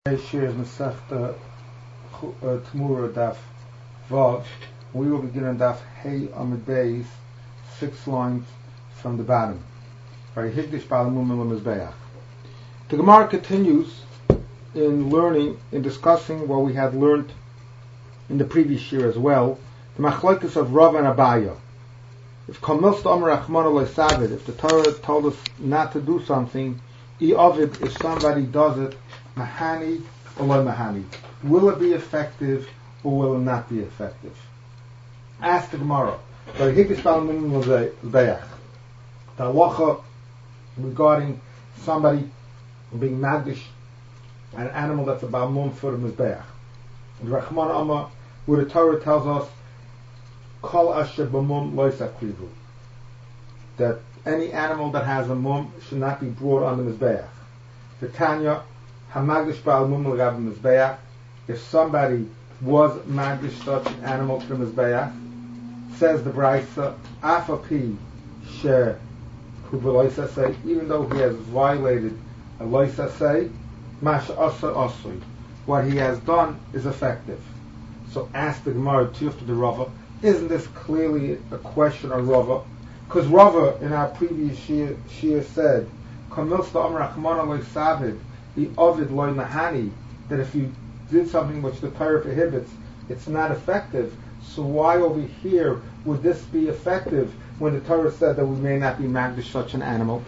Shares Masechta Tmura Daf Vav. We will begin on Daf Hey Amid Beis, 6 lines from the bottom. The Gemara continues in learning, in discussing what we had learned in the previous year as well, the Machlokes of Rav and Abaya. If the Torah told us not to do something, if somebody does it, Mahani or lo Mahani. Will it be effective or will it not be effective? Ask the Gemara. The halacha regarding somebody being magdish an animal that's about mum for the mizbeach. The Rachman Amma, where the Torah tells us kol asher b'mum lo yisakrivu, that any animal that has a mum should not be brought on the mizbeach. The Tanya Hamagdish Ba'al Mum L'Gav Mizbeach. If somebody was magdish such an animal to the Mizbeach, says the Braisa, Afapi She Kubaloisa say, even though he has violated a Loisa say, Mash Asa Asui, what he has done is effective. So ask the Gemara to the Rava, isn't this clearly a question of Rava? Because Rava in our previous Shia said, Kamil Sta'am Rachmana Lo Savid, the Ovid Loy Mahani, that if you did something which the Torah prohibits, it's not effective. So why over here would this be effective when the Torah said that we may not be magdish such an animal?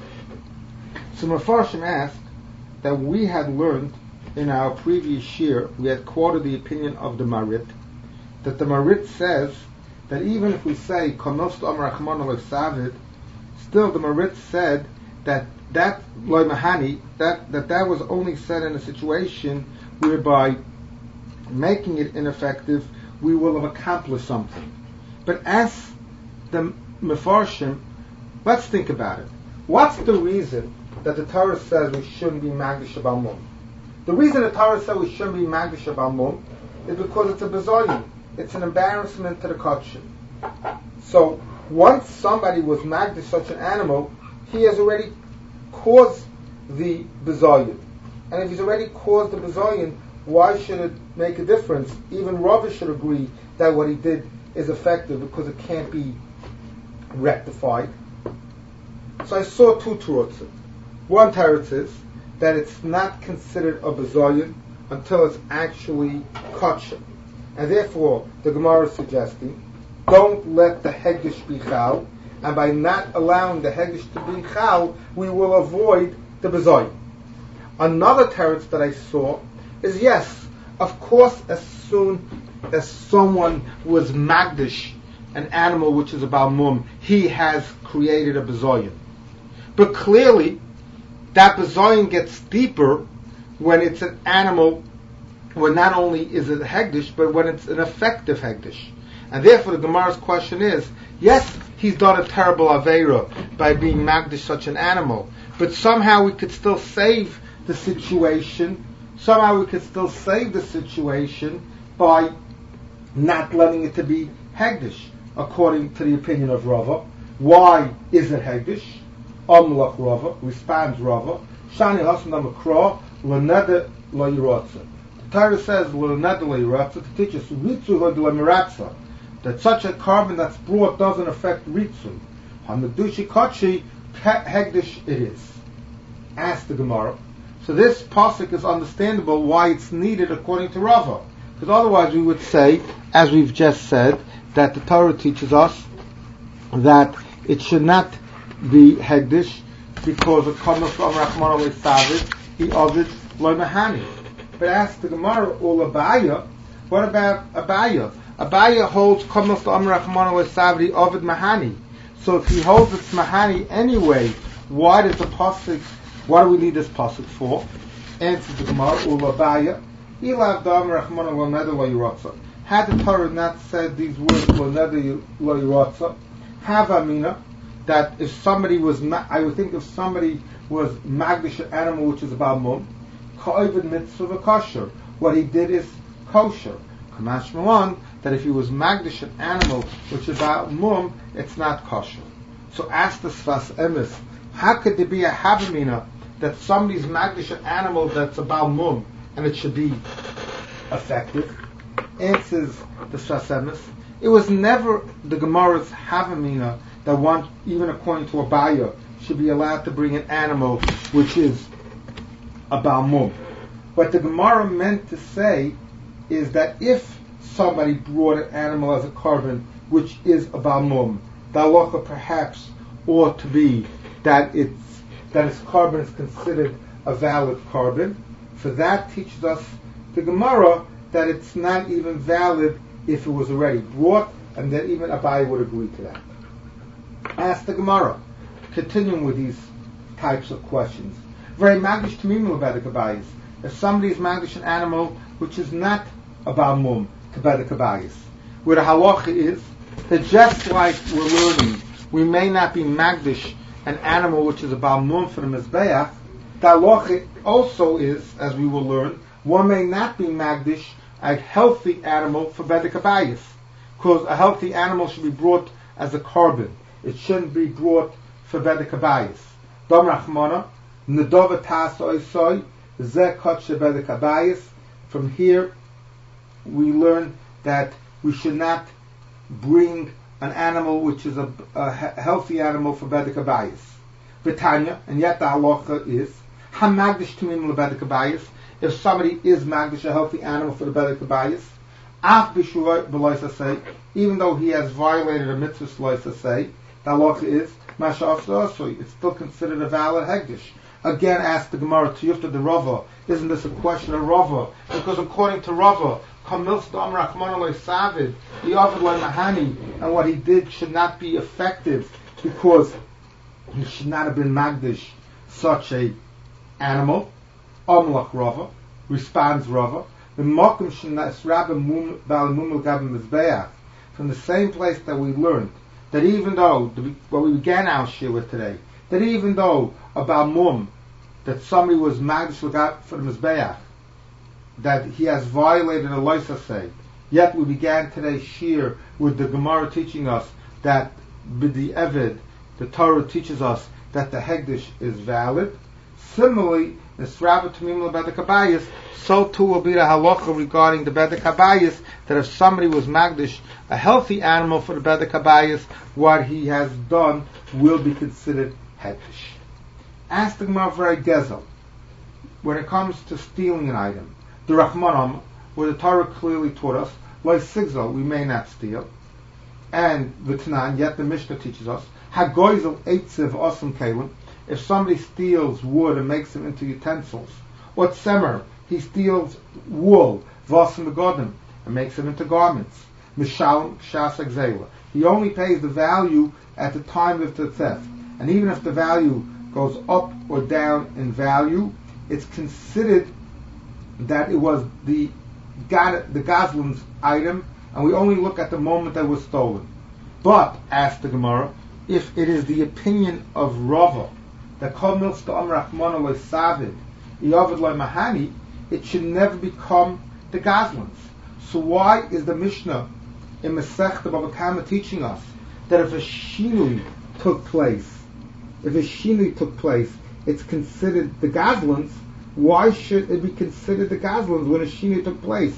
So Mefarshim asked that we had learned in our previous year, we had quoted the opinion of the Marit, that the Marit says that even if we say Kanost Amar Achman Lo Savid, still the Marit said that loy mahani, that was only said in a situation whereby making it ineffective we will have accomplished something. But as the Mefarshim, let's think about it. What's the reason that the Torah says we shouldn't be magdish about mum? The reason the Torah says we shouldn't be magdish about mum is because it's a bezoyin. It's an embarrassment to the kachim. So once somebody was magdish such an animal, he has already caused the bezoyin. And if he's already caused the bezoyin, why should it make a difference? Even Rava should agree that what he did is effective because it can't be rectified. So I saw two terutzim. One teretz is that it's not considered a bezoyin until it's actually kosher. And therefore, the Gemara is suggesting, don't let the hegdish be chal, and by not allowing the hegdish to be chal, we will avoid the bezoyin. Another teretz that I saw is, yes, of course, as soon as someone was magdish, an animal which is about mum, he has created a bezoyin. But clearly, that bezoyin gets deeper when it's an animal, when not only is it a hegdish, but when it's an effective hegdish. And therefore the Gemara's question is, yes, he's done a terrible aveira by being magdish such an animal, but somehow we could still save the situation. Somehow we could still save the situation by not letting it to be hegdish, according to the opinion of Rava. Why is it hegdish? Amlach Rava, responds Rava, Shani Hasna Makra, Leneda Lo Yiratza. The Torah says Leneda Lo Yiratza to teach us Ritzu Lo Miratza, that such a carbon that's brought doesn't affect Ritzu. Hamdushi Kachi hegdish it is. Ask the Gemara. So this pasuk is understandable why it's needed according to Rava. Because otherwise we would say, as we've just said, that the Torah teaches us that it should not be hegdish because it comes from Rachman Lo Savid, he ovid lo mahani. But ask the Gemara, or Abaya, what about Abaya? Abaya holds comes from Rachman Lo Savid, he ovid mahani. So if he holds it's mahani anyway, why do we need this pasuk for? Answers the Gemara, Ulabaya, Ilav Dam Rachmana Lo Neder Lo Yiratza. Had the Torah not said these words, Lo Neder Lo Yiratza, have amina, that if somebody was, I would think if somebody was magdish an animal which is about mum, Ka'ovid Mitzvah Kosher, what he did is kosher. Kamash Malan, that if he was magdish an animal which is about mum, it's not kosher. So ask the Sfas Emes, how could there be a havamina that somebody's magdish an animal that's about mum, and it should be effective. Answers the Sfas Emes. It was never the Gemara's Havamina that one, even according to Abaya, should be allowed to bring an animal which is a Baal Mum. What the Gemara meant to say is that if somebody brought an animal as a korban which is a Baal Mum, the halacha perhaps ought to be that its korban is considered a valid korban. So that teaches us the Gemara that it's not even valid if it was already brought, and that even Abai would agree to that. Ask the Gemara, continuing with these types of questions. Very magish tamimim about the kabayis. If somebody is magish an animal which is not a Baal Mum to the kabayis, where the halacha is that just like we're learning, we may not be magdish an animal which is a Baal Mum for the Mizbeach, the halacha also is, as we will learn, one may not be magdish a healthy animal for Bedek Abayis, because a healthy animal should be brought as a korban. It shouldn't be brought for Bedek Abayis. Dom Rachmana, Nedova Tas Oisoi, Zeh Kotshe Bedek Abayis. From here, we learn that we should not bring an animal which is a healthy animal for Bedek Abayis. V'tanya, and yet the halacha is Hamagdish Tumim LeBedek Abayis. If somebody is magdish a healthy animal for the Bedek Abayis, Af B'Shua B'Loisa say, even though he has violated a mitzvah Loisa say, the halacha is Masha Asui. It's still considered a valid hegdish. Again, ask the Gemara Tiyufta the Rava. Isn't this a question of Rava? Because according to Rava, Kamils Dam Rachmana Lo Savid, the Ovid Lo Mahani, and what he did should not be effective because he should not have been magdish such a animal. Omlach Rava, responds Rava, the Mokum Shnas Rabba Bal Mumul Gabim Mizbeach, from the same place that we learned that even though what we began our shir with today, that even though a Baal Mum, that somebody was magdish for the Mizbeach, that he has violated a loisa say, yet we began today's shir with the Gemara teaching us that b'di Eved, the Torah teaches us that the hegdish is valid. Similarly, the Srava Tamim Bedek Abayis, so too will be the halacha regarding the Bedek Abayis, that if somebody was magdish a healthy animal for the Bedek Abayis, what he has done will be considered hegdish. Ask the Gemara very gezel. When it comes to stealing an item, the Rachmanam, where the Torah clearly taught us, like sigzal, we may not steal, and the Tanan, yet the Mishnah teaches us, Hagoizel Eitziv Osam Kalim. If somebody steals wood and makes them into utensils, or tzemer, he steals wool, vas and godim, and makes them into garments. Mishalem shas exela. He only pays the value at the time of the theft, and even if the value goes up or down in value, it's considered that it was the Gazlan's item, and we only look at the moment that was stolen. But, asked the Gemara, if it is the opinion of Rava, that Kol Milsta Rachmana Lo Savid, Yovid Lo Mahani, it should never become the Gazlans. So why is the Mishnah in Masechta Bava Kama teaching us that if a shinui took place, it's considered the Gazlans? Why should it be considered the Gazlans when a shinui took place?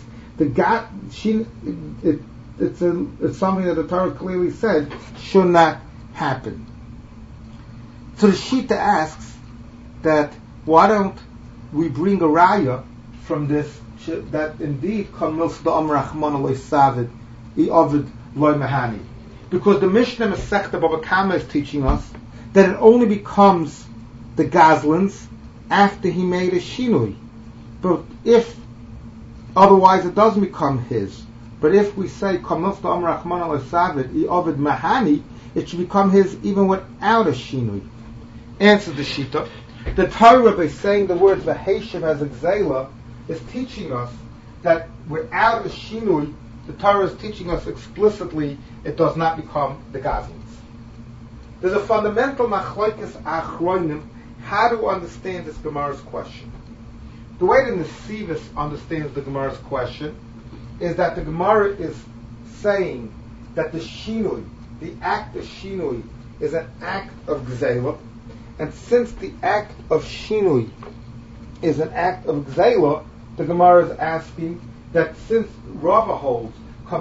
It's something that the Torah clearly said should not happen. So the Shita asks that why don't we bring a raya from this that indeed Kamils Da'am Rachmana Lo Savid Ovid Lo Mahani, because the Mishnah Masechta Bava Kama is teaching us that it only becomes the Gazlans after he made a shinui. But if otherwise it doesn't become his. But if we say Kamils Da'am Rachmana Lo Savid Ovid Mahani, it should become his even without a shinui. Answer the Shita. The Torah, by saying the words V'Heshem as Exela, is teaching us that without a Shinui, the Torah is teaching us explicitly it does not become the Gazlans. There's a fundamental machlokes achronim how to understand this Gemara's question. The way the Nesivos understands the Gemara's question is that the Gemara is saying that the Shinui, the act of Shinui, is an act of Gzela. And since the act of Shinui is an act of Gzela, the Gemara is asking that since Rava holds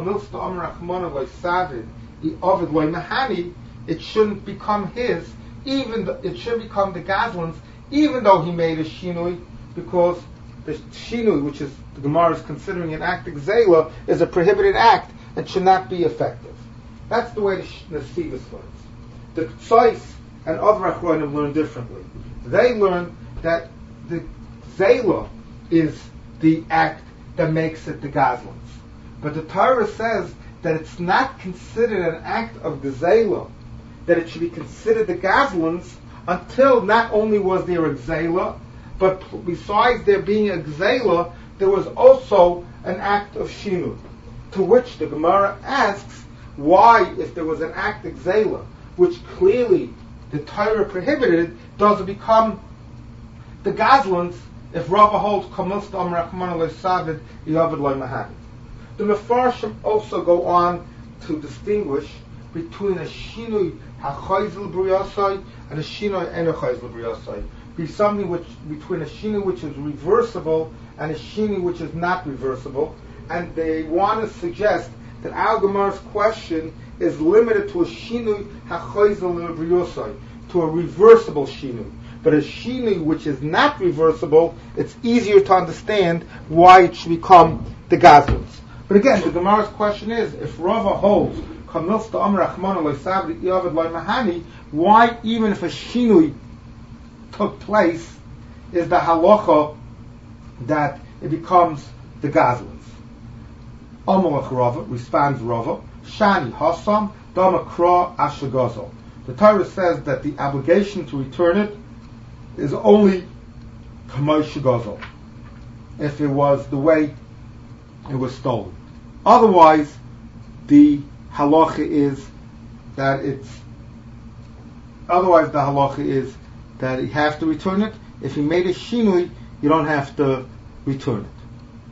it shouldn't become his, it should become the Gazlan's, even though he made a shinui, because the shinui, which is the Gemara is considering an act Gzela, is a prohibited act and should not be effective. That's the way the Nesivos learns. The Tzais and other Achronim learn differently. They learn that the Gzela is the act that makes it the Gazlan's. But the Torah says that it's not considered an act of Gzela, that it should be considered the Gazlan's until not only was there a Gzela, but besides there being a Gzela, there was also an act of Shinu. To which the Gemara asks, why, if there was an act of Gzela, which clearly the Torah prohibited, does it become the Gazlan's if Rava holds Kamilsta Am Rachmana Lo Savid Yovad Lo Mahani? The Mefarshim also go on to distinguish between a Shinui HaChayzel B'Riyasai and a Shinui Eno Chayzel B'Riyasai. Be something between a Shinui which is reversible and a Shinui which is not reversible. And they want to suggest that Al Gemara's question is limited to a Shinui HaChayzel B'Riyasai, to a reversible Shinui. But a Shinui which is not reversible, it's easier to understand why it should become the Gazlan's. But again, the Gemara's question is, if Rava holds, why, even if a Shinui took place, is the halacha that it becomes the Gazlan's? Amalach Rava, responds Rava, Shani Hasam, Damakra Ashagazel. The Torah says that the obligation to return it is only Kamosh Gazel, if it was the way it was stolen. Otherwise, the halacha is that you have to return it. If you made a shinui, you don't have to return it.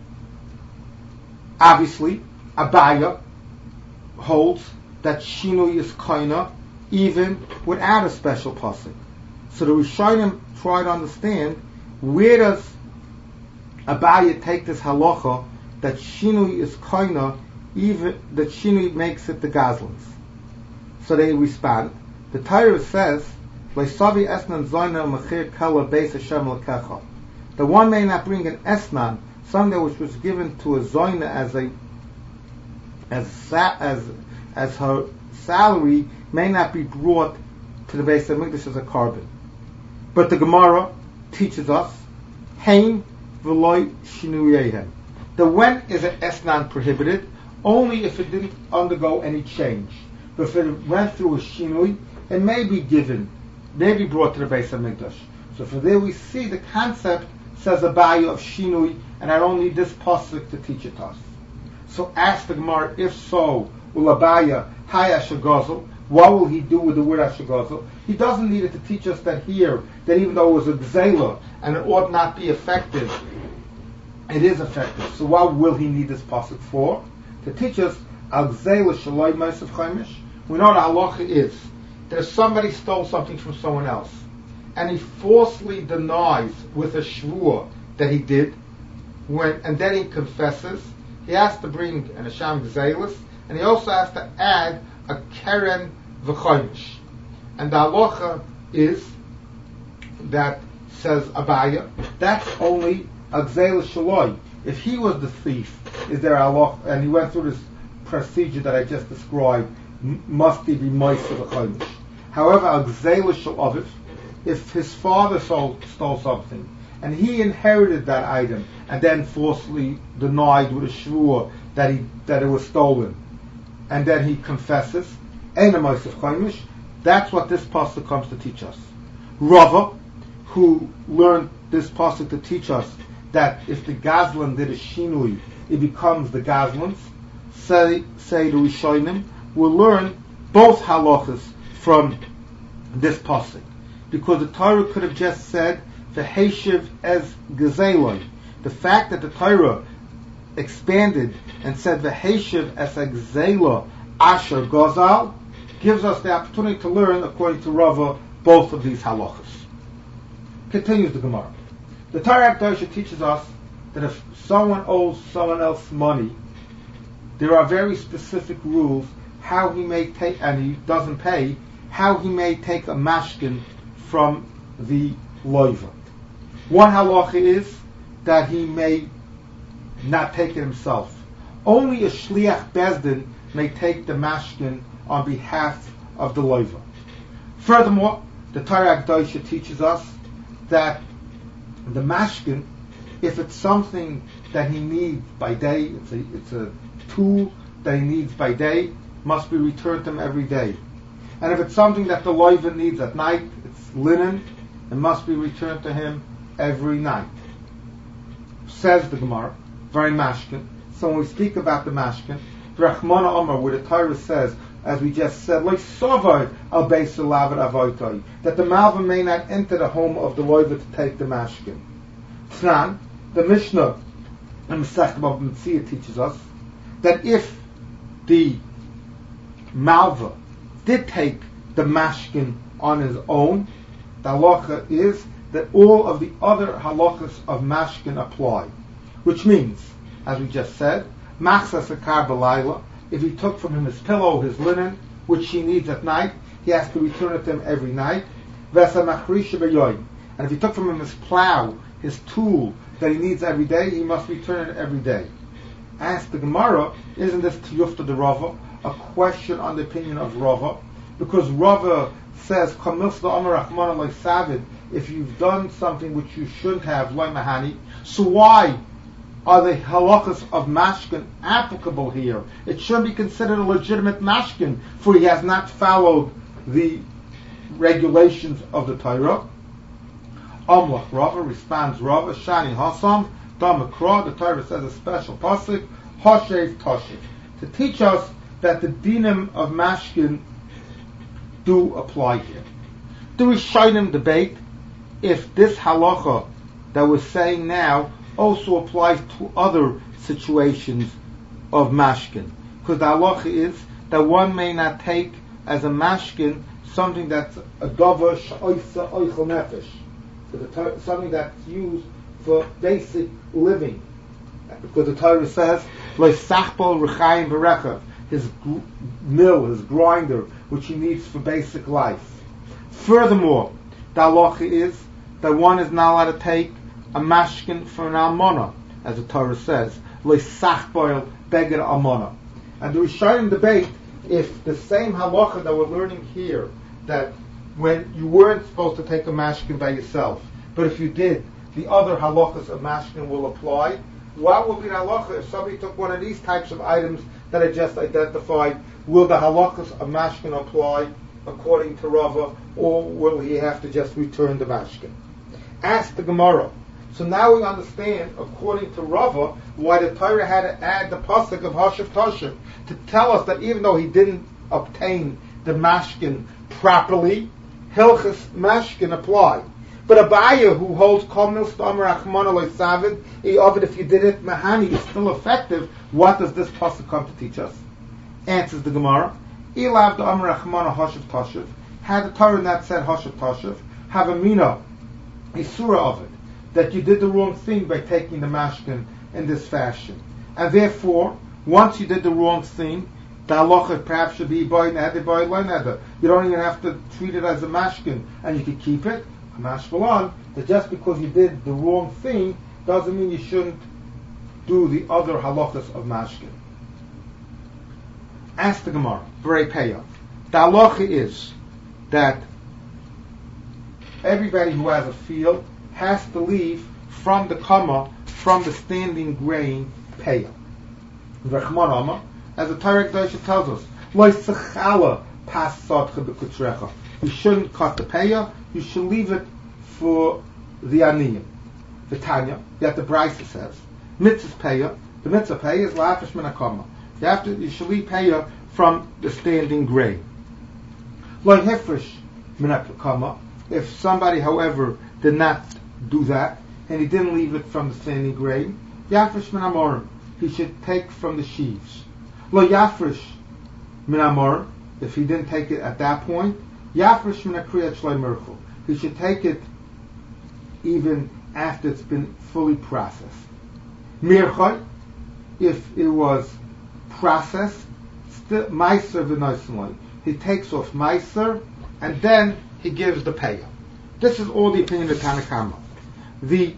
Obviously, Abaya holds that shinui is kaina even without a special pasuk. So the Rishonim try to understand, where does Abaya take this halacha that shinui is kaina, even that shinui makes it the Gazlan's? So they respond. The Torah says, "Leisavi esnan zayna mechir kala beis Hashem lekecha." The one may not bring an esnan, something which was given to a zayna as her salary, may not be brought to the Beis Hamikdash as a carbon. But the Gemara teaches us, Hein v'loy shinuyehem. The when is an esnan prohibited? Only if it didn't undergo any change. But if it went through a shinui, it may be given, may be brought to the Beis Hamikdash. So for there we see the concept says a bayah of shinui, and I don't need this pasuk to teach it to us. So ask the Gemara, if so, ulabaya hay ashagazel, what will he do with the word ashagazel? He doesn't need it to teach us that here, that even though it was a gzela and it ought not be effective, it is effective. So what will he need this pasuk for? To teach us al gzela shaloi ma'asav chaimish. We know the halacha is that if somebody stole something from someone else and he falsely denies with a shvua that he did, and then he confesses, he has to bring an Asham Gzelis, and he also has to add a Keren V'chaimish. And the halacha is, that says Abaya, that's only a Gzelis Shaloi. If he was the thief, is there halacha, and he went through this procedure that I just described, must he be Ma'asav V'chaimish? However, a Gzelis Shalaviv, if his father stole something, and he inherited that item, and then falsely denied with a shvua that it was stolen, and then he confesses, Ein a Ma'asav Chaimish, that's what this pasuk comes to teach us. Rava, who learned this pasuk to teach us that if the Gazlan did a shinui, it becomes the Gazlan's, say the Rishonim, will learn both halachas from this pasuk. Because the Torah could have just said, V'heshiv as Gezeloi. The fact that the Torah expanded and said V'heshiv as a Gezela Asher Gozal gives us the opportunity to learn, according to Rava, both of these halachas. Continues the Gemara. The Torah Kedosha teaches us that if someone owes someone else money, there are very specific rules how he may take, and he doesn't pay, how he may take a mashkin from the loiva. One halacha is that he may not take it himself. Only a shliach bezdin may take the mashkin on behalf of the loiva. Furthermore, the Torah Kedosha teaches us that the mashkin, if it's something that he needs by day, it's a tool that he needs by day, must be returned to him every day. And if it's something that the loiva needs at night, it's linen, it must be returned to him every night. Says the Gemara, very mashkin. So when we speak about the mashkin, Rachmana Omar, where the Torah says, as we just said, like Sovar al Beis Lavad Avotai, that the Malva may not enter the home of the loiva to take the mashkin. Tnan, the Mishnah in Masechet Bava Metzia teaches us that if the Malva did take the mashkin on his own, the halacha is that all of the other halachas of mashkin apply. Which means, as we just said, machzas akar b'layla, if he took from him his pillow, his linen, which he needs at night, he has to return it to him every night. V'esa machrisha b'yoyim. And if he took from him his plow, his tool that he needs every day, he must return it every day. Ask the Gemara, isn't this tiyufta de Rava, a question on the opinion of Rava? Because Rava says, if you've done something which you shouldn't have, loy mahani, so why are the halachas of mashkin applicable here? It shouldn't be considered a legitimate mashkin, for he has not followed the regulations of the Torah. Amlach Rava responds, Rava Shani Hasam Damakra. The Torah says a special pasuk, Hashev Tashiv, to teach us that the dinim of mashkin do apply here. The Rishonim debate if this halacha that we're saying now also applies to other situations of mashkin, because the halacha is that one may not take as a mashkin something that's a davar she'oisa oichel nefesh, something that's used for basic living, because the Torah says lo sachbol rechayim v'rechav, his mill, his grinder, which he needs for basic life. Furthermore, the halacha is that one is not allowed to take a mashkin for an almana, as the Torah says, lo sachbol beged almana. And the Rishonim debate if the same halacha that we're learning here, that when you weren't supposed to take a mashkin by yourself, but if you did, the other halachas of mashkin will apply. What will be the halacha if somebody took one of these types of items that I just identified? Will the halachas of mashkin apply according to Rava, or will he have to just return the mashkin? Ask the Gemara. So now we understand, according to Rava, why the Torah had to add the pasuk of Hashev Tashiv to tell us that even though he didn't obtain the mashkin properly, hilchas mashkin apply. But Abaya, who holds Komil Stamar Achmana Lo Savid, if you did it Mahani, is still effective. What does this pasuk come to teach us? Answers the Gemara. Ilav the Amar Achmana Hashev Tashiv. Had the Torah not said Hashev Tashiv, have a mina, a surah of it, that you did the wrong thing by taking the mashkin in this fashion. And therefore, once you did the wrong thing, the halacha perhaps should be boy neder, boy lo neder. You don't even have to treat it as a mashkin, and you can keep it. Mashmalan, that just because you did the wrong thing doesn't mean you shouldn't do the other halachas of mashkin. Ask the Gemara, Berei Peah. The halacha is that everybody who has a field has to leave from the kama, from the standing grain, Peah. Rechman Amar, as the Torah Kedosha tells us, Lo sechala pas sadcha b'kutrecha. You shouldn't cut the Peah, you should leave it for the aniyim. The Tanya, yet the Brisa says, mitzvah Peah, the mitzvah Peah is lafish min hakama. You should leave Peah from the standing grain. Lo hefresh min hakama. If somebody, however, did not do that, and he didn't leave it from the standing grain, yafresh min hamorim. He should take from the sheaves. Lo yafresh min hamorim. If he didn't take it at that point, yafresh min hakriyat shloi merchul. He should take it even after it's been fully processed. Mirchai, if it was processed, Meiser v'noisenloi. He takes off Meiser, and then he gives the payah. This is all the opinion of Tanna Kama. The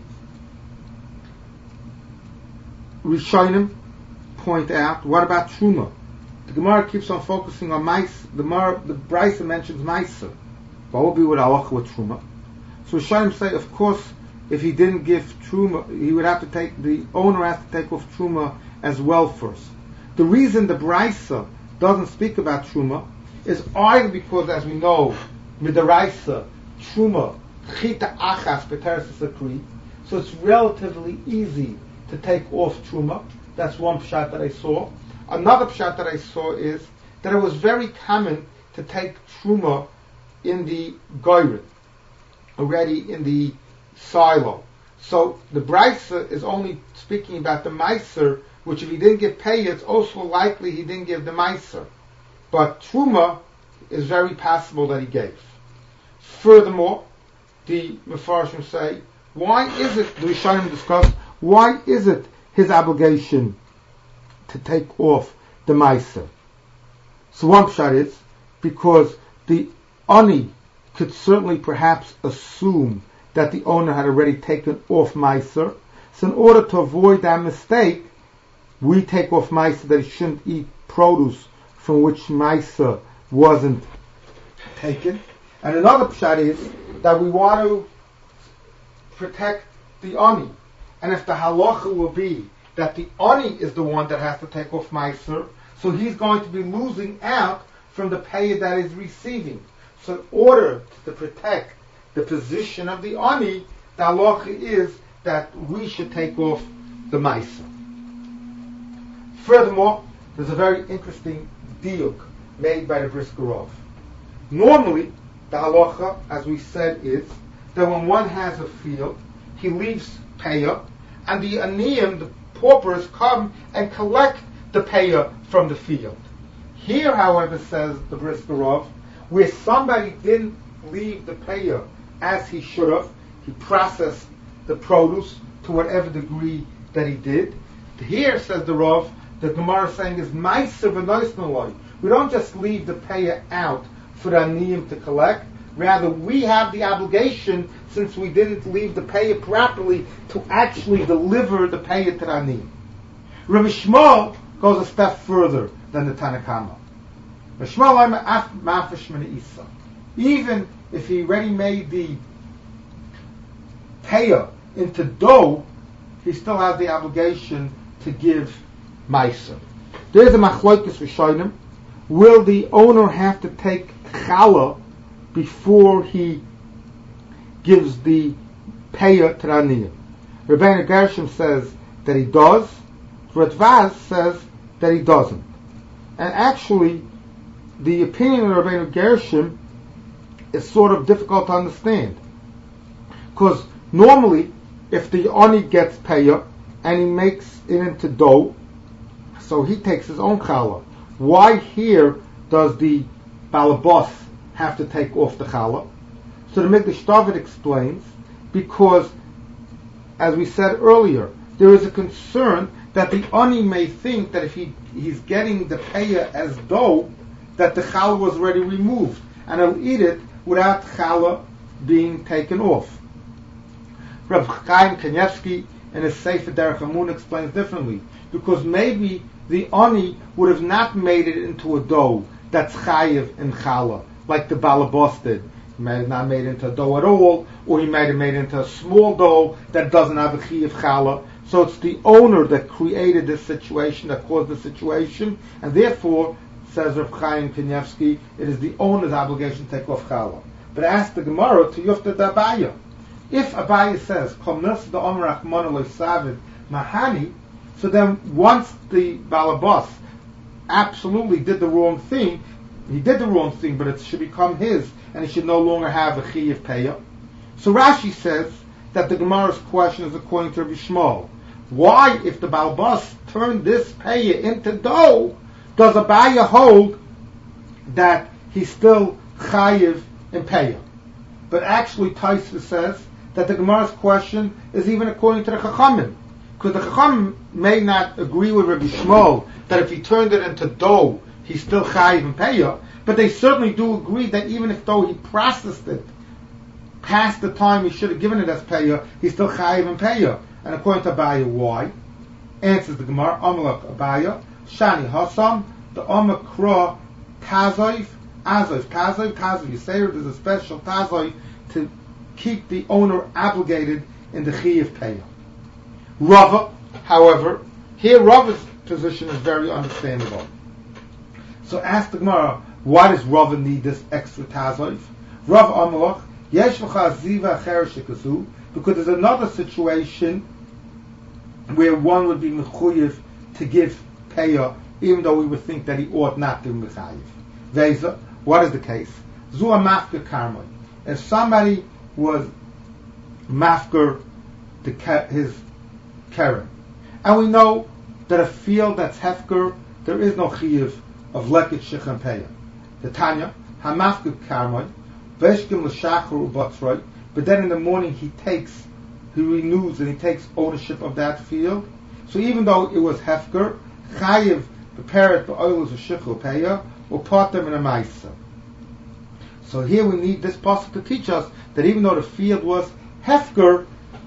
Rishonim point out, what about Truma? The Gemara keeps on focusing on Meiser. The Brisa mentions Meiser. What will be with halacha with Truma? So Rishonim say, of course, if he didn't give Truma, he would have to the owner has to take off Truma as well first. The reason the Brisa doesn't speak about Truma is either because, as we know, Midaraisa, Truma, Chita Achas, B'teres Sakri, so it's relatively easy to take off Truma. That's one pshat that I saw. Another pshat that I saw is that it was very common to take Truma in the Goyret, already in the silo. So the Brisa is only speaking about the Meiser, which if he didn't give pay, it's also likely he didn't give the Meiser. But Truma is very possible that he gave. Furthermore, the Mefarshim say, why is it, the Rishonim discuss, why is it his obligation to take off the Meiser? So one pshat is, because the Ani could certainly perhaps assume that the owner had already taken off Meiser. So in order to avoid that mistake, we take off Meiser that he shouldn't eat produce from which Meiser wasn't taken. And another pshat is that we want to protect the Ani. And if the halacha will be that the Ani is the one that has to take off Meiser, so he's going to be losing out from the pay that is receiving. So in order to protect the position of the Ani, the halacha is that we should take off the Meiser. Furthermore, there's a very interesting diuk made by the Brisker Rov. Normally, the halacha, as we said, is that when one has a field, he leaves payah, and the aniyim, the paupers, come and collect the payah from the field. Here, however, says the Brisker Rov, where somebody didn't leave the payah as he should have, he processed the produce to whatever degree that he did. Here, says the Rav, the Gemara is saying is Meiser v'noisnoloi. We don't just leave the payah out for the aniyim to collect. Rather, we have the obligation, since we didn't leave the payah properly, to actually deliver the payah to the aniyim. Rabbi Shmuel goes a step further than the Tanna Kama. Rabbi Shmuel, even if he already made the payah into dough, he still has the obligation to give Meiser. There's a machlokes rishonim. Will the owner have to take challah before he gives the payah to the aniyim? Rabbeinu Gershom says that he does. Radvaz says that he doesn't. And actually, the opinion of Rabbeinu Gershom is sort of difficult to understand. Because normally, if the ani gets payah and he makes it into dough, so he takes his own challah. Why here does the balabos have to take off the challah? So the Mikdash David explains, because, as we said earlier, there is a concern that the ani may think that if he's getting the payah as dough, that the challah was already removed, and he'll eat it without challah being taken off. Reb Chaim Kanievsky in his Sefer Derech Hamun explains differently, because maybe the ani would have not made it into a dough that's chayiv in challah, like the balabos did. He may have not made it into a dough at all, or he might have made it into a small dough that doesn't have a chayiv challah. So it's the owner that created this situation, that caused the situation, and therefore, says Reb Chaim Kanievsky, it is the owner's obligation to take off challah. But ask the Gemara to Yufta Abaya. If Abaya says, Kol Nirsa Da'omer Achmana Lo Savid Mahani, so then once the balabas absolutely did the wrong thing, he did the wrong thing, but it should become his, and he should no longer have a chiyav payah. So Rashi says that the Gemara's question is according to Rabbi Shmuel. Why, if the balabas turned this payah into dough, does Abaya hold that he's still chayiv in payah? But actually Taisa says that the Gemara's question is even according to the Chachamim. Because the Chacham may not agree with Rabbi Shmuel that if he turned it into dough, he's still chayiv and payah, but they certainly do agree that even if though he processed it past the time he should have given it as payah, he's still chayiv and payah. And according to Abaya, why? Answers the Gemara, Amalek Abaya, Shani Hasam, the Amakra Tazoif, Azoif, Tazoif, Tazoif. You say there's a special Tazoif to keep the owner obligated in the Chiyav Payah. Rava, however, here Rava's position is very understandable. So ask the Gemara, why does Rava need this extra Tazoif? Rava Amalek, Yesh v'cha ziva acher shekazu, because there's another situation where one would be mechuyev to give payah, even though we would think that he ought not to mechayev. Veza, what is the case? Zu a mafker karmon. If somebody was mafker his keren, and we know that a field that's hefker, there is no chiyuv of leket shechem payah. The Tanya, hamafker karmon, veshkim l'shachar u'batzroi, but then in the morning he renews and he takes ownership of that field. So even though it was hefker, chayiv prepared for oilers of shechul payah or part them in a ma'isa. So here we need this pasuk to teach us that even though the field was hefker,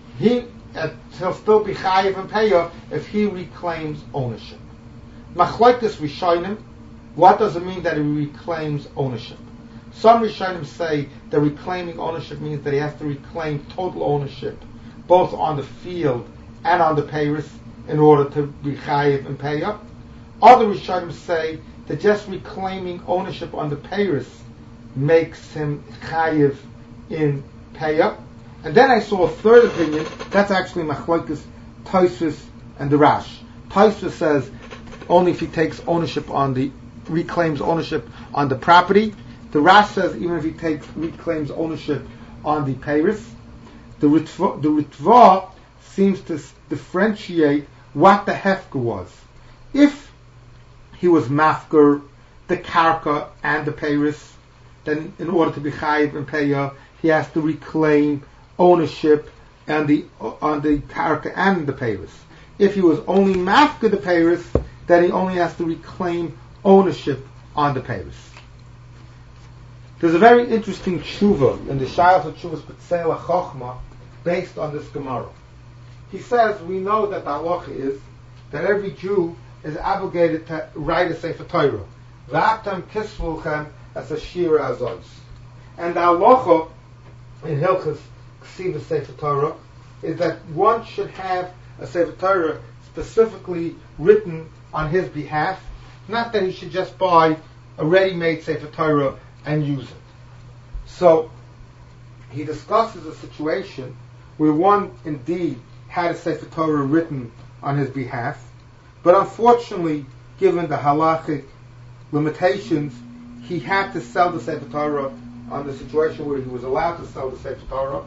he'll still be chayiv and payah if he reclaims ownership. Machlokes rishonim, what does it mean that he reclaims ownership? Some rishonim say that reclaiming ownership means that he has to reclaim total ownership, both on the field and on the peiros, in order to be chayiv and payah. Other rishonim say that just reclaiming ownership on the peiros makes him chayiv in payah. And then I saw a third opinion. That's actually machlokes Tosfos and the Rash. Tosfos says only if he takes ownership reclaims ownership on the property. The Rash says even if he reclaims ownership on the peiros. The Ritva seems to differentiate what the hefker was. If he was mafker, the karka and the peiros, then in order to be chayiv and payah, he has to reclaim ownership on the karka and the peiros. If he was only mafker the peiros, then he only has to reclaim ownership on the peiros. There's a very interesting tshuva in the Shayach of Tshuvas B'Tzeil HaChochma based on this Gemara. He says, we know that the halacha is that every Jew is obligated to write a Sefer Torah. V'atam kisvulchem as a shira azos. And the halacha in Hilchos Ksiva Sefer Torah is that one should have a Sefer Torah specifically written on his behalf, not that he should just buy a ready-made Sefer Torah and use it. So he discusses a situation where one indeed had a Sefer Torah written on his behalf, but unfortunately, given the halachic limitations, he had to sell the Sefer Torah on the situation where he was allowed to sell the Sefer Torah.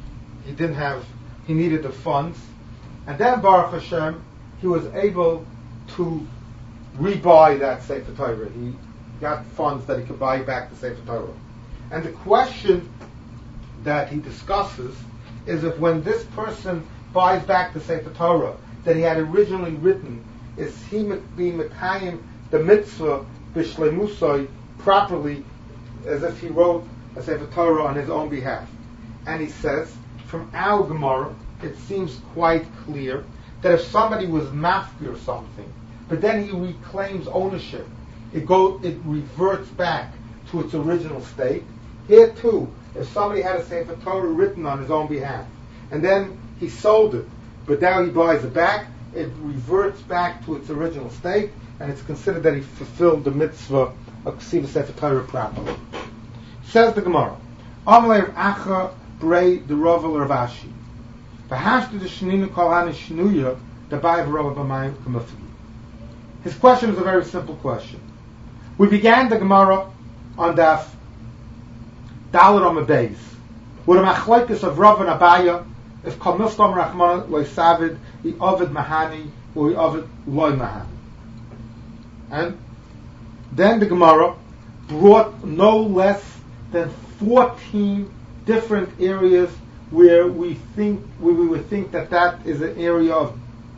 He needed the funds, and then Baruch Hashem, he was able to rebuy that Sefer Torah. He got funds that he could buy back the Sefer Torah. And the question that he discusses is if when this person buys back the Sefer Torah that he had originally written, is he being mekayim the mitzvah b'shleimusai properly, as if he wrote a Sefer Torah on his own behalf. And he says, from our Gemara, it seems quite clear that if somebody was mafkir or something, but then he reclaims ownership, it reverts back to its original state. Here too, if somebody had a Sefer Torah written on his own behalf, and then he sold it, but now he buys it back, it reverts back to its original state, and it's considered that he fulfilled the mitzvah of Ksiva Sefer Torah properly. Says the Gemara, Amalei Acha Brei the Rovel Rav Ashi, V'hashtu the Shnina Kol Hana Shnuya the Bayev Rova B'Mayim Kamufgi. His question is a very simple question. We began the Gemara on Daf Dalet Amud Beis with a machlokes of Rav and Abaya if Kol Mislam Rachman Lo Savid he Ovid Mahani or he Ovid Loy Mahani. And then the Gemara brought no less than 14 different areas where we would think that is an area of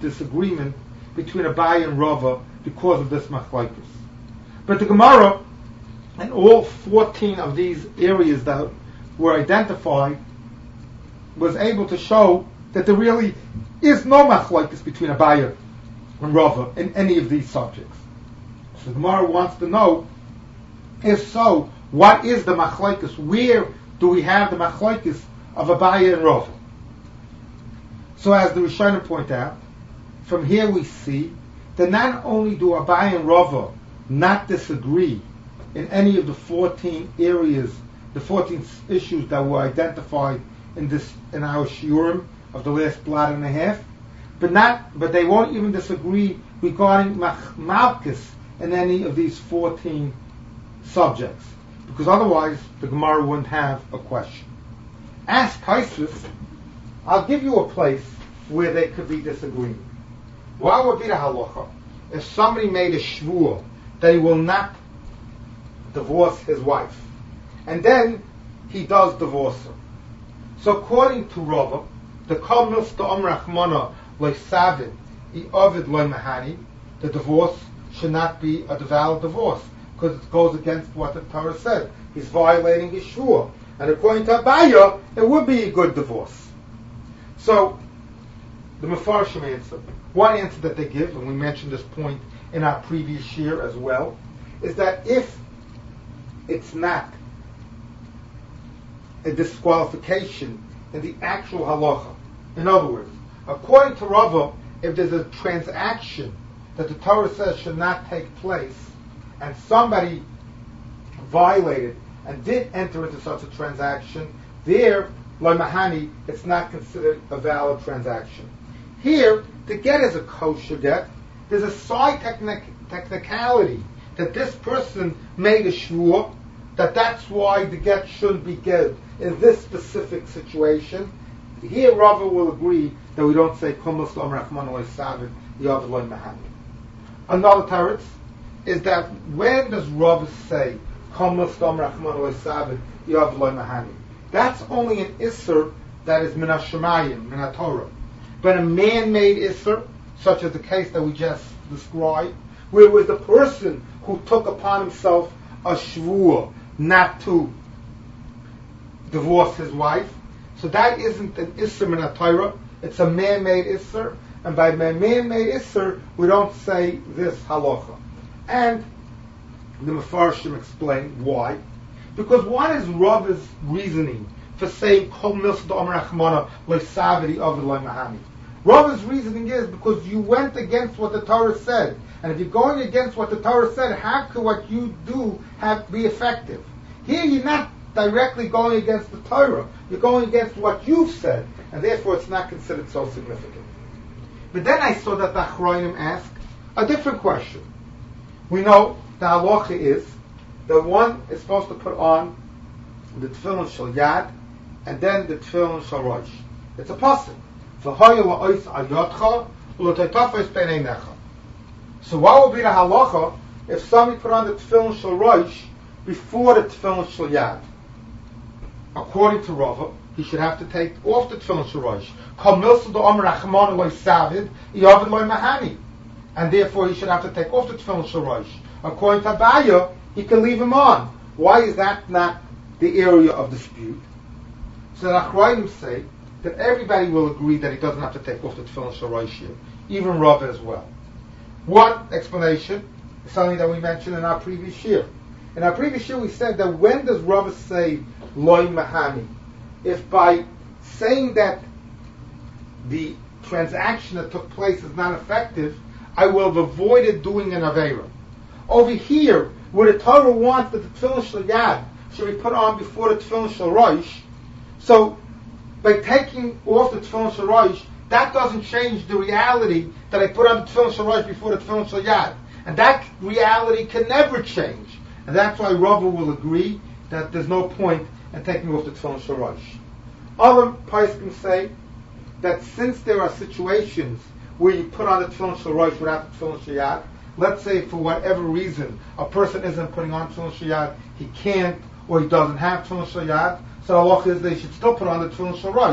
disagreement between Abaye and Rava because of this machlokes. But the Gemara, in all 14 of these areas that were identified, was able to show that there really is no machlokes between Abaye and Rava in any of these subjects. So the Gemara wants to know, if so, what is the machlokes? Where do we have the machlokes of Abaye and Rava? So as the Rishonim point out, from here we see that not only do Abaye and Rava not disagree in any of the 14 areas, the 14 issues that were identified in our shiurim of the last blot and a half, but they won't even disagree regarding malchus in any of these 14 subjects, because otherwise the Gemara wouldn't have a question. Ask Tosfos, I'll give you a place where they could be disagreeing. What would be the halacha if somebody made a shvuah that he will not divorce his wife, and then he does divorce her? So according to Rava, the kol milsta rachmana loy savid I ovid loy mahani, the divorce should not be a valid divorce because it goes against what the Torah said. He's violating his shvuah, and according to Abaye, it would be a good divorce. So the Mefarshim answer, one answer that they give, and we mentioned this point in our previous year as well, is that if it's not a disqualification in the actual halacha, in other words, according to Rava, if there's a transaction that the Torah says should not take place, and somebody violated and did enter into such a transaction, there, lo mahani, it's not considered a valid transaction. Here, the get is a kosher get. There's a side technicality that this person made a shvuah, that's why the get shouldn't be get in this specific situation. Here, Rava will agree that we don't say kol milsta rachmana loy savid I ovid loy mahani. Another teretz is that when does Rava say kol milsta rachmana loy savid I ovid loy mahani? That's only an isser that is min hashemayim, min haTorah. But a man-made isser, such as the case that we just described, where it was the person who took upon himself a shvuah not to divorce his wife, so that isn't an isser min haTorah, it's a man-made isser, and by man-made isser, we don't say this halacha. And the Mefarshim explain why. Because what is Rava's reasoning for saying kol milsta rachmana loy savid I ovid loy mahani? Rava's reasoning is because you went against what the Torah said. And if you're going against what the Torah said, how could what you do be effective? Here you're not directly going against the Torah. You're going against what you've said. And therefore it's not considered so significant. But then I saw that the Achronim asked a different question. We know the halacha is that one is supposed to put on the tefillin shel yad and then the tefillin shel rosh. It's a pasuk. So what will be the halacha if somebody put on the tefillin shel rosh before the tefillin shel yad? According to Rava, he should have to take off the tefillin shel rosh. And therefore he should have to take off the tefillin shel rosh. According to Abaye, he can leave him on. Why is that not the area of dispute? So the Achronim say that everybody will agree that he doesn't have to take off the tefillin shel rosh here, even Rava as well. One explanation is something that we mentioned in our previous year. In our previous year we said that when does Rava say loy mahani? If by saying that the transaction that took place is not effective, I will have avoided doing an aveira. Over here, where the Torah wants that the tefillin shel yad should be put on before the tefillin shel rosh, so by taking off the tefillin shel rosh, that doesn't change the reality that I put on the tefillin shel rosh before the tefillin shel yad. And that reality can never change. And that's why Rava will agree that there's no point in taking off the tefillin shel rosh. Other poskim say that since there are situations where you put on the tefillin shel rosh without the tefillin shel yad, let's say for whatever reason a person isn't putting on tefillin shel yad, he can't or he doesn't have tefillin shel yad, so the halacha is they should still put on the tefillin shel rosh,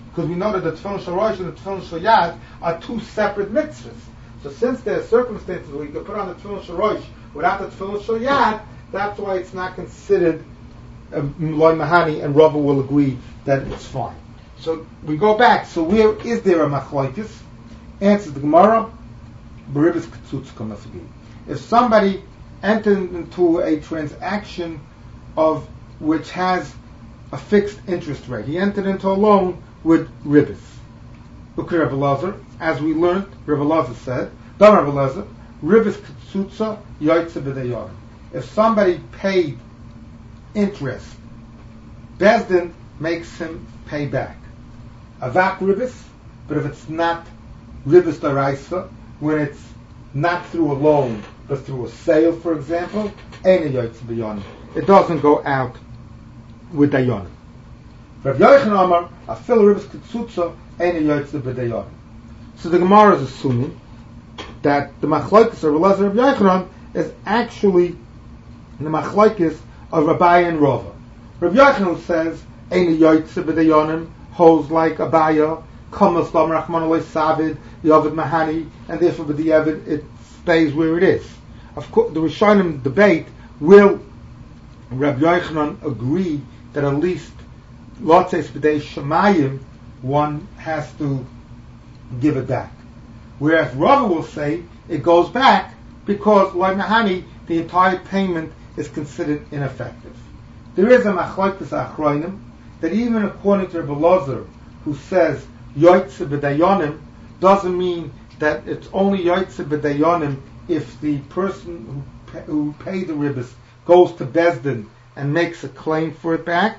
because we know that the Tefillin Shel Rosh and the Tefillin Shel Yad are two separate mitzvahs. So since there are circumstances where you can put on the Tefillin Shel Rosh without the Tefillin Shel Yad, that's why it's not considered Loy Mahani, and Rava will agree that it's fine. So we go back. So where is there a machlokes? Answers the Gemara, Beribis Ketzutz Kamafigi. If somebody entered into a transaction of which has a fixed interest rate, he entered into a loan with ribis. Look at Rebbe Lazar, as we learned, Rebbe Lazar said, Dam Rebbe Lazar, ribis Ketzutza Yoitze B'Dayarim. If somebody paid interest, Bezdin makes him pay back. Avak ribis, but if it's not ribis daraisa, when it's not through a loan, but through a sale, for example, ein yoytze b'yonim. It doesn't go out with dayonim. Rav Yochanan Amar, afil ribis ketzutza, ein yoytze b'dayonim. So the Gemara is assuming that the machlokes of Rav Yochanan is actually the machlokes of Rabbi and Rava. Rav Yochanan says ein yoytze b'dayonim, holds like Abaya, Kamas Dam Rachman Alei Savid, Yovid Mahani, and therefore with the Yevid it stays where it is. Of course, the Rishonim debate, will Rabbi Yochanan agree that at least Lotzeis B'dei Shemayim one has to give it back. Whereas Rava will say it goes back because Loy Mahani, the entire payment is considered ineffective. There is a machlokes achronim that even according to Rebbe Lazar, who says Yoitze B'Dayonim, doesn't mean that it's only Yoitze B'Dayonim if the person who paid the ribis goes to Bezdin and makes a claim for it back,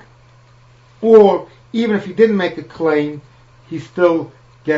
or even if he didn't make a claim, he still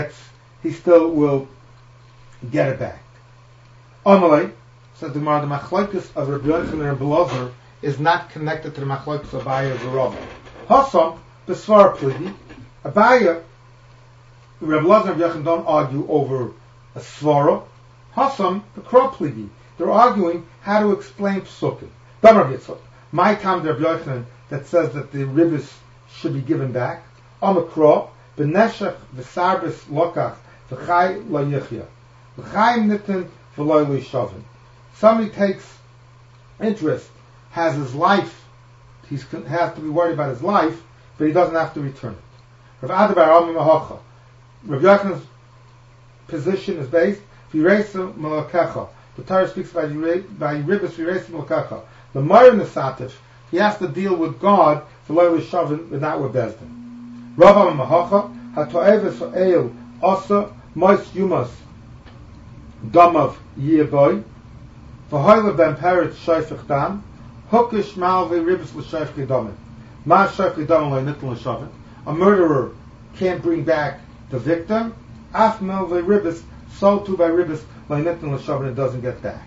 will get it back. Amalei says the Gemara, the machlokes of Rabbi Yochanan and Rebbe Lazar is not connected to the machlokes of Abaya or Rava. Hassam, the Svar Pligi, Abaya, Rebbe Lazar and Yochanan don't argue over a Svara. Hassam, the Kro Pligi, they're arguing how to explain Psukim. Damar Yitzchak, my time Rebbe Yochanan that says that the ribis should be given back. Amakro, B'neshach v'sarbis lokach v'chai lo yichya v'chaim nitin v'lo yishavin. Somebody takes interest, has his life, he has to be worried about his life, but he doesn't have to return it. Rav Adabar Ami Mahacha, Rav Yochanan's position is based v'yireisa malakecha. The Torah speaks by ribis v'yireisa malakecha. The Moira Nesatif, he has to deal with God v'lo yishavin, but not with Bezdin. Rav Ami Mahacha, hato'eves ha'eil asa mois yumas damav yiboy v'hoyle ben peret shayfich dam hukish mal v'ribis l'shayfich damin ma shayfich damin lo'nitin l'shavin. A murderer can't bring back the victim. Af mal v'ribis, so too by ribis lo'nitin l'shavin, it doesn't get back.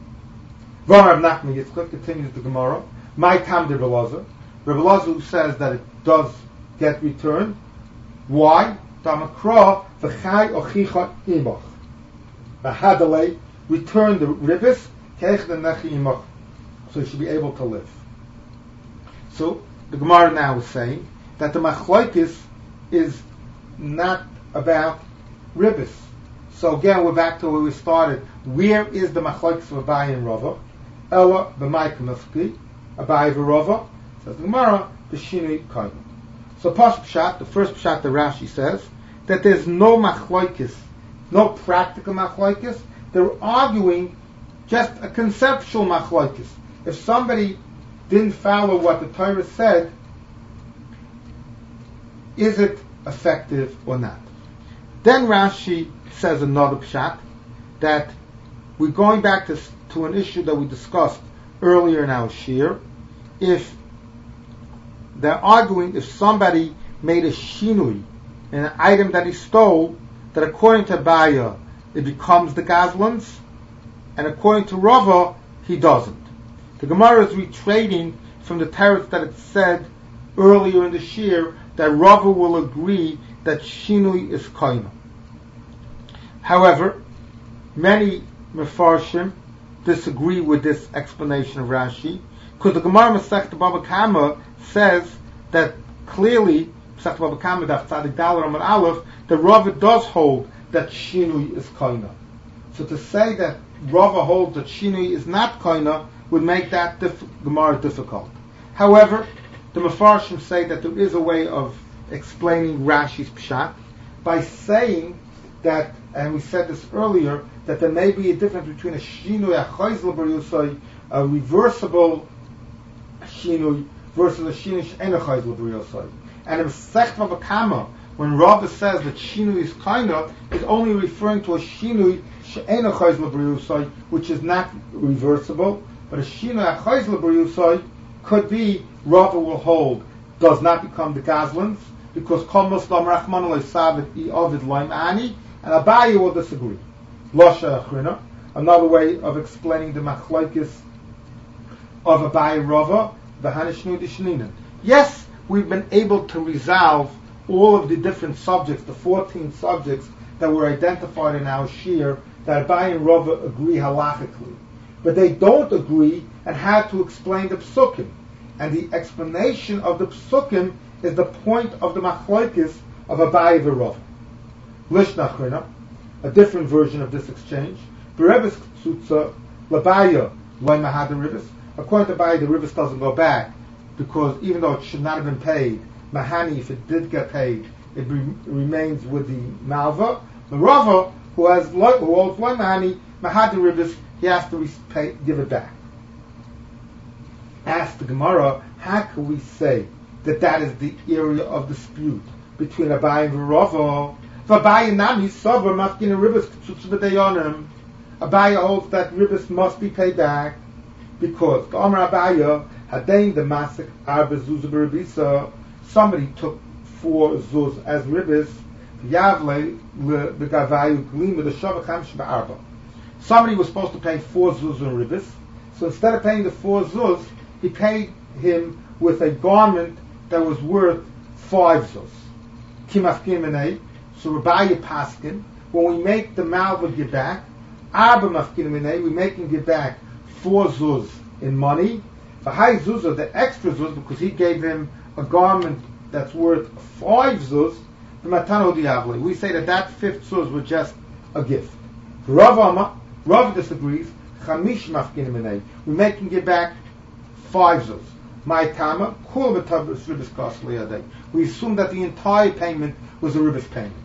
Rav Nachman Yitzchak continues the Gemara. My tam de Rebbe Lazar, Rebbe Lazar who says that it does get returned. Why? Tamakra v'chai ochicha imach. V'hadalei, return the ribis keich the nechi imach, so you should be able to live. So the Gemara now is saying that the machlokes is not about ribis. So again, we're back to where we started. Where is the machlokes of Abai and Rava? Ella b'may kamufki, Abai v'Rava. Says the Gemara, b'shinui kainu. So Pash Pshat, the first Pshat that Rashi says, that there's no machlokes, no practical machlokes. They're arguing just a conceptual machlokes. If somebody didn't follow what the Torah said, is it effective or not? Then Rashi says another Pshat, that we're going back to an issue that we discussed earlier in our shir. If they're arguing if somebody made a shinui in an item that he stole, that according to Abaya it becomes the Gazlan's, and according to Rava he doesn't. The Gemara is retrading from the teretz that it said earlier in the shir that Rava will agree that shinui is kaina. However, many mefarshim disagree with this explanation of Rashi, because the Gemara Masechta Baba Kama says that clearly Pesach Baba Kama Daf Tzadik Dalar Amar Aleph, the Rava does hold that Shinui is Koina. So to say that Rava holds that Shinui is not Koina would make that Gemara difficult. However, the Mefarshim say that there is a way of explaining Rashi's Pshat by saying that, and we said this earlier, that there may be a difference between a Shinui, a Chayzl B'Yusay, a reversible Shinui, versus a Shinui She'en a Chayzl B'Yusay. And in Sech Vavakama, when Rava says that Shinui is Kaina, is only referring to a Shinui She'en a Chayzl B'Yusay, which is not reversible, but a Shinui a Chayzl B'Yusay could be, Rava will hold, does not become the Gazlans, because Kol Muslim Rachman Lo Sabit I Ovid Loim Ani, and Abaye will disagree. Losha Achrina, another way of explaining the Machlokes of Abaye Rava, V'Hanishnu D'Shninen. Yes, we've been able to resolve all of the different subjects, the 14 subjects that were identified in our shir, that Abaye and Rava agree halachically. But they don't agree on how to explain the psukim. And the explanation of the psukim is the point of the machlokes of Abaye and Rava. Lishnachrina, a different version of this exchange. Berevis Ksutza, Labaya, Loy Mahad the Ribis. According to Abaye, the Ribis doesn't go back, because even though it should not have been paid, Mahani, if it did get paid, it remains with the Malva. The Rava, who holds Loy Mahani, Mahad the Ribis, he has to give it back. Ask the Gemara, how can we say that that is the area of dispute between Abaye and Rava? Abaye nami sober mafkin ribis k'tzutz b'dayonim. Abaye holds that ribis must be paid back because the Omer Abaye hadain the masik arba zuz b'ribisa. Somebody took 4 zuz as ribis. Yavle l'gavayu glim with the shavacham shba'arba. Somebody was supposed to pay 4 zuz in ribis, so instead of paying the 4 zuz, he paid him with a garment that was worth 5 zuz. Kimafkim menei. So Abaye Paskin, when we make the malva give back, Arba Mafkin menei, we make him give back 4 zuz in money. For high zuzah, the extra zuz, because he gave him a garment that's worth 5 zuz, the matano diavle. We say that 5th zuz was just a gift. Rav disagrees. Chamish Mafkin menei, we make him give back 5 zuz. My tama, kul b'tabris ribis costly a day. We assume that the entire payment was a ribis payment.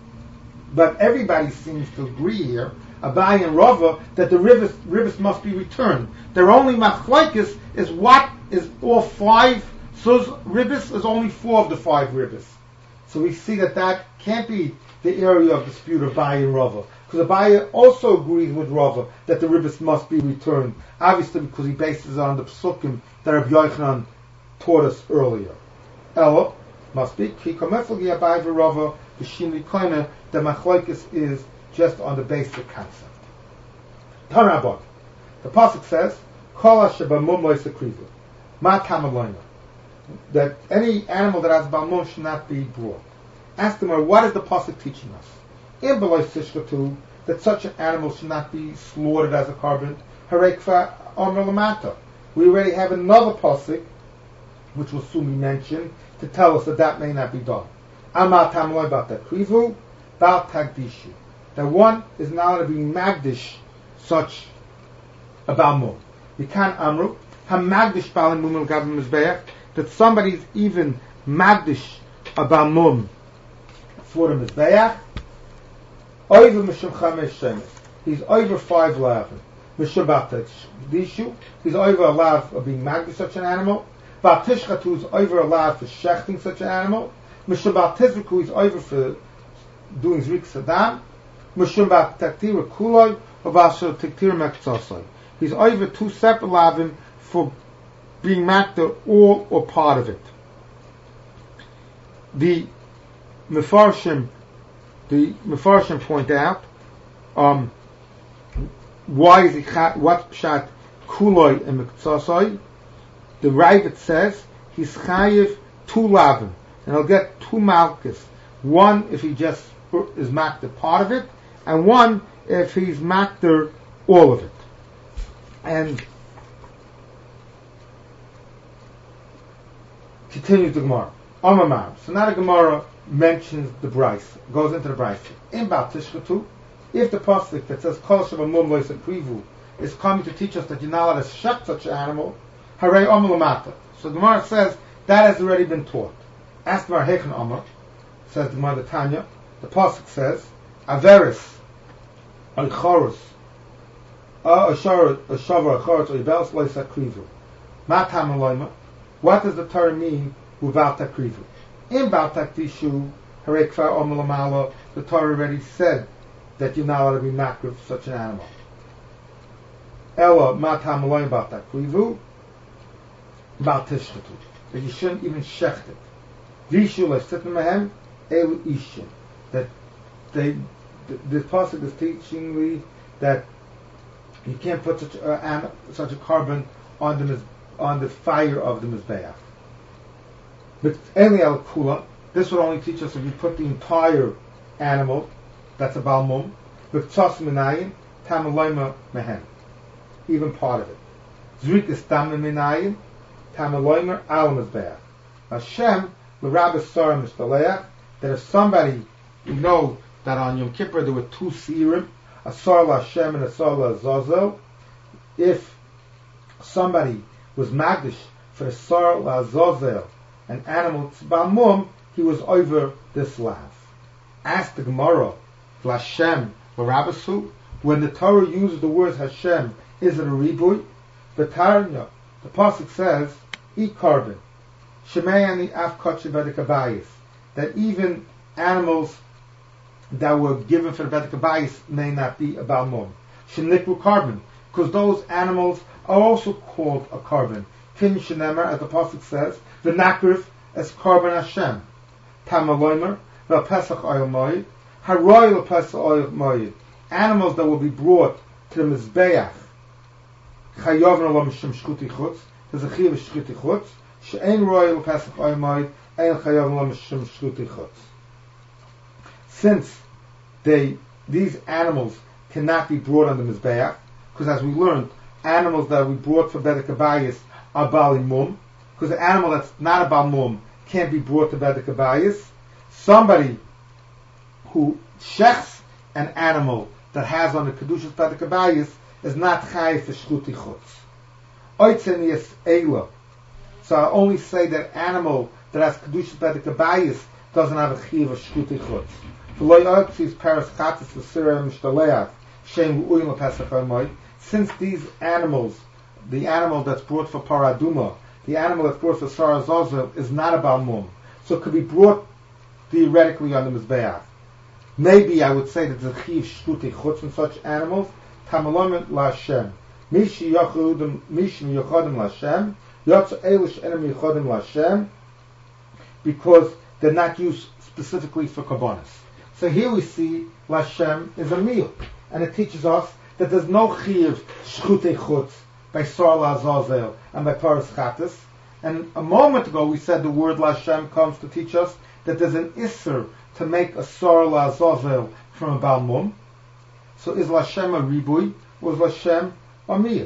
But everybody seems to agree here, Abaye and Rava, that the ribis must be returned. Their only machlokes is what is all 5 zuz ribis, is only 4 of the 5 ribis. So we see that can't be the area of dispute of Abaye and Rava. Because Abaye also agrees with Rava that the ribis must be returned, obviously because he bases it on the psukim that Rabbi Yochanan taught us earlier. Ella must be ki kamefel Abaye and Rava the shinui koina. The machlokes is just on the basic concept. Tanabon, the pasuk says, "Kol shebamum lo yisakrivu," ma tamaloina, that any animal that has balmum should not be brought. Ask them, what is the pasuk teaching us? In below sishkatu, that such an animal should not be slaughtered as a carbon. Harekfa omer lamata. We already have another pasuk, which will soon be mentioned, to tell us that may not be done. Amar tamaloy bat krivu. That one is now to be magdish such a balmum. We can't amru hamagdish balmum al gavim mizbeach, that somebody's even magdish a balmum for the mizbeach. Over mishum chamesh shemes, he's over 5 lavin. Mishabat dishu, he's over a lav of being magdish such an animal. Batishchatu is over a lav for shechting such an animal. Mishabat tizriku is over for doing zrik sadam. Mishumbat taktir kuloi or basho taktir mektsosoi. He's over 2 separate lavim for being makter all or part of it. The Mefarshim point out why is what pshat kuloi and mektsosoi. The Ravid says he's chayiv 2 lavim, and he'll get 2 malchus. One if he just is makter part of it, and one if he's makter all of it. And continues the Gemara. Amamam. So now the Gemara mentions the Bryce, goes into the Bryce. In Batishchatu, if the pasuk that says Kol Sheva Mum Lo Yisakrivu is coming to teach us that you're not allowed to shech such an animal, Harei Omelamata. So the Gemara says that has already been taught. Ask the Mar Hechen Amar, says the Gemara Tanya. The pasuk says Averis, Oichorus, Oshavar, Oichorus, Oibels Lo Yisakrivu. Matam Aloima. What does the Torah mean with Baal Takrivu? In Baal Taktishu, Harei Kfar Omelamala, the Torah already said that you're not allowed to be makriv such an animal. Ella matam aloin Baal Takrivu, Baal Tishchatu, that you shouldn't even shecht it. Vishu le'sitim mehem elu ishin, that this pasuk is teaching me that you can't put such a carbon on the fire of the mizbeach. But Eli al Kula, this would only teach us if you put the entire animal, that's a Baal Mum, with Tzas Minayin, Tam Aloima Mehen, even part of it. Zrik is Tam Minayin, Tam Aloima Al Mizbeach. Hashem, L'Rabbis Sarah Mishtaleach, that if somebody, you know that on Yom Kippur there were two Sirim, a Sar LaHashem and a Sar LaZazel, if somebody was Magdish for the Sar LaZazel, an animal Baal Mum, he was over this lav. Ask the Gemara, L'Hashem, L'Rabbasu, when the Torah uses the words Hashem, is it a ribui? The Tarnya, the pasuk says, eat carbon. Shemeyani afkotche bedekabayis, that even animals that were given for the bedekabayis may not be a Baal Mum. Shenikru carbon, because those animals are also called a carbon. Kin shenemer, as the pasuk says, v'nakrif as carbon Hashem. Tamaloimer, v'pesach oil moed, haroy l'pesach oil moed. Animals that will be brought to the mizbeach. Chayovna lo mishum shchuti chutz. There's a chiv shchuti chutz. She'ein roy l'pesach oil moed, ein chayovna lo mishum shchuti chutz. Since these animals cannot be brought on the mizbeach, because as we learned, animals that we brought for Bedek Abayis are Bali Mum, because an animal that's not a Baal Mum can't be brought to Bedek Abayis. Somebody who shechs an animal that has on the Kedushas Bedek Abayis is not Chai for Shchuti Chutz. Oitzen Yes Eila. So I only say that animal that has Kedushas Bedek Abayis doesn't have a Chiv of Shchuti Chutz. Since these animals, the animal that's brought for Paraduma, the animal that's brought for Sarah Zazel is not a Baal Mum, so it could be brought theoretically on the Mizbeach. Maybe I would say that the Chiv Shchuti Chutz in such animals, Tamalom LaShem. Mishi Yochadim LaShem, Yotz Elish Enem Yochadim LaShem, because they're not used specifically for Kabbanis. So here we see Lashem is a meal, and it teaches us that there's no Chiv Shchutei Chutz by Sar LaZazel and by Paras Chatas. And a moment ago we said the word Lashem comes to teach us that there's an Isser to make a Sar LaZazel from a Baal Mum. So is Lashem a Ribui, or is Lashem a Miyat?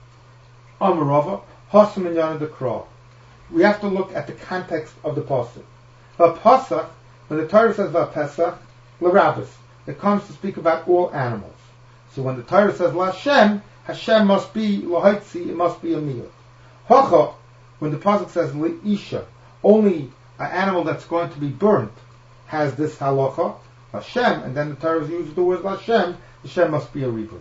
Amarava, Hasam and Yana Dekra. We have to look at the context of the Pasuk. V'Pasach, when the Torah says V'Pesach, L'Rabbis, it comes to speak about all animals. So when the Torah says L'Hashem, Hashem must be L'Haitzi, it must be a meal. Hocha, when the pasuk says L'Isha, only an animal that's going to be burnt has this halacha, Hashem, and then the Torah uses the word Hashem, Hashem must be a river.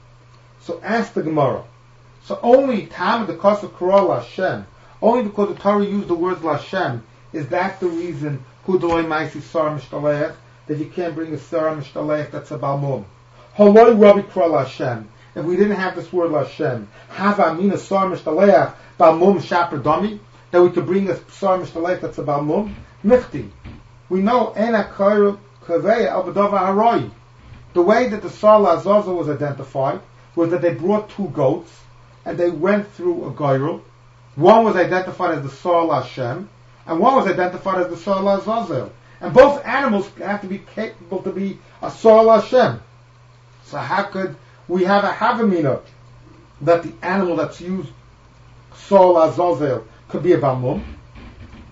So ask the Gemara. So only Tam the Kasa Korah Hashem, only because the Torah used the words Hashem, is that the reason Hu D'loi Maisi Sar Mishtalech, that you can't bring a Sar Mishtalech that's a Baal Mum. Haloi Rabbi Korah Hashem. If we didn't have this word Hashem, Hava Mina Sar Mishtalech Baal Mum Shaper Dami, that we could bring a Sar Mishtalech that's a Baal Mum. Michti. We know Ena Kairo Kaveh Al B'Dava Haroi. The way that the Sar Lazazel was identified was that they brought two goats and they went through a Gairul. One was identified as the Sar Hashem, and one was identified as the Sar Lazazel. And both animals have to be capable to be a Sar Hashem. So how could we have a Havamina that the animal that's used, Sar Lazazel, could be a Baal Mum?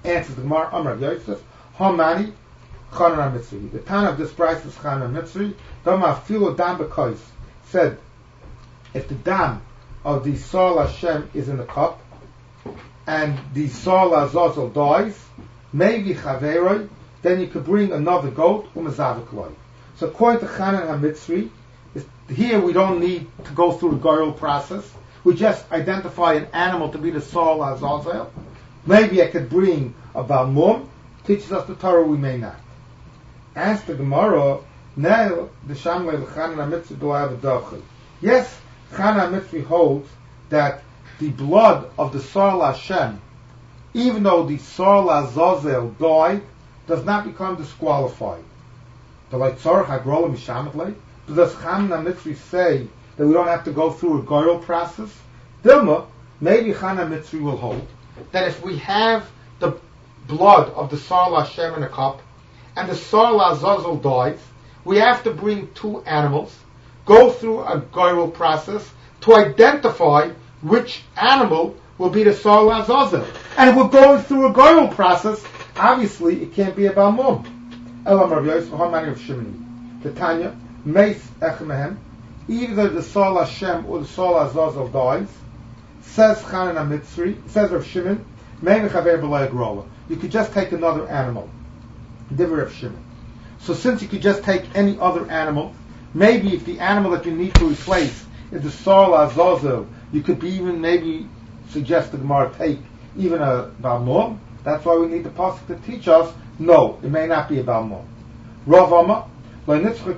Answers the Gemara, Amar Yosef, Hamani, Chanan HaMitzri. The time of this price is Chanan HaMitzri. Dama Filo Dam B'Kois said, if the dam of the Sol Hashem is in the cup, and the Sol Azazel dies, maybe Chaveroi, then you could bring another goat, Umazavik Loi. So according to Chanan HaMitzri, here we don't need to go through the Goyal process. We just identify an animal to be the Sol Azazel. Maybe I could bring a Balmum. Teaches us the Torah, we may not. Ask the Gemara, now the Shamlei Chanan HaMitzri do I have a dochel? Yes, Chanan HaMitzri holds that the blood of the Sol Hashem, even though the Sol Azazel died, does not become disqualified. Does Chanan HaMitzri say that we don't have to go through a Goyal process? Dilma, maybe Chanan HaMitzri will hold that if we have the blood of the Sol Hashem in a cup, and the Sol Azazel dies, we have to bring two animals, go through a Goyal process to identify which animal will be the Sol Azazel. And if we're going through a Goyal process, obviously it can't be a Balmum. Elam Rav Yosef, Hamani of Shimoni. The Tanya, Meis Echmehem, either the Sol Hashem or the Sol Azazel dies, says Chanan HaMitzri, says Rav Shimon, Mei Mechaver B'lei Grola. You could just take another animal. Divrei Rav Shimon. So since you could just take any other animal, maybe if the animal that you need to replace is the Sol Azazel, you could be even maybe suggest the Gemara take even a Balmum. That's why we need the pasuk to teach us. No, it may not be a Balmum. Rav Amma, the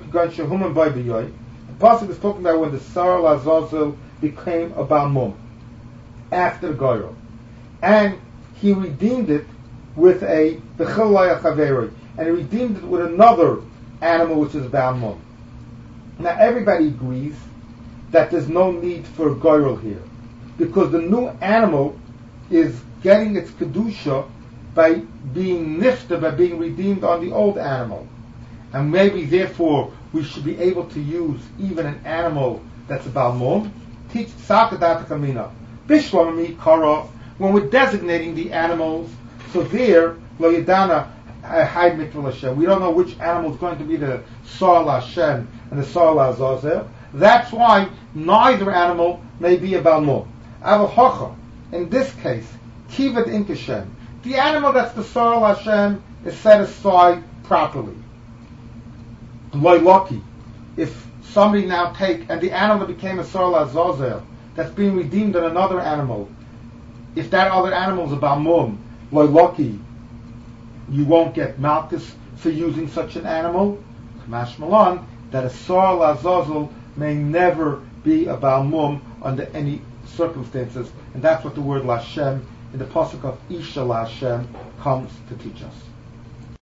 pasuk is talking about when the Sol Azazel became a Balmum after the Goyal, and he redeemed it with a Bechilaya Chaveri, and he redeemed it with another animal which is a Balmum. Now everybody agrees that there's no need for a Goyal here, because the new animal is getting its Kedusha by being nifta, by being redeemed on the old animal. And maybe therefore we should be able to use even an animal that's a Balmum. Teach Sakadat Kamina. Bishlamami Kara, when we're designating the animals, so there, Lo Yadana Haid Mikvah Hashem. We don't know which animal is going to be the Sol Hashem and the Sol Azazel. That's why neither animal may be a Balmum. Aval Hocha, in this case, Kivat Inkashem, the animal that's the Sol Hashem is set aside properly. Loi Loki, if somebody now take, and the animal that became a Sol Azazel, that's being redeemed on another animal, if that other animal is a Balmum, Loi Loki, you won't get Malchus for using such an animal. Kamash Malon, that a Sol Azazel may never be a Balmum under any circumstances, and that's what the word Lashem in the pasuk of Isha Lashem comes to teach us.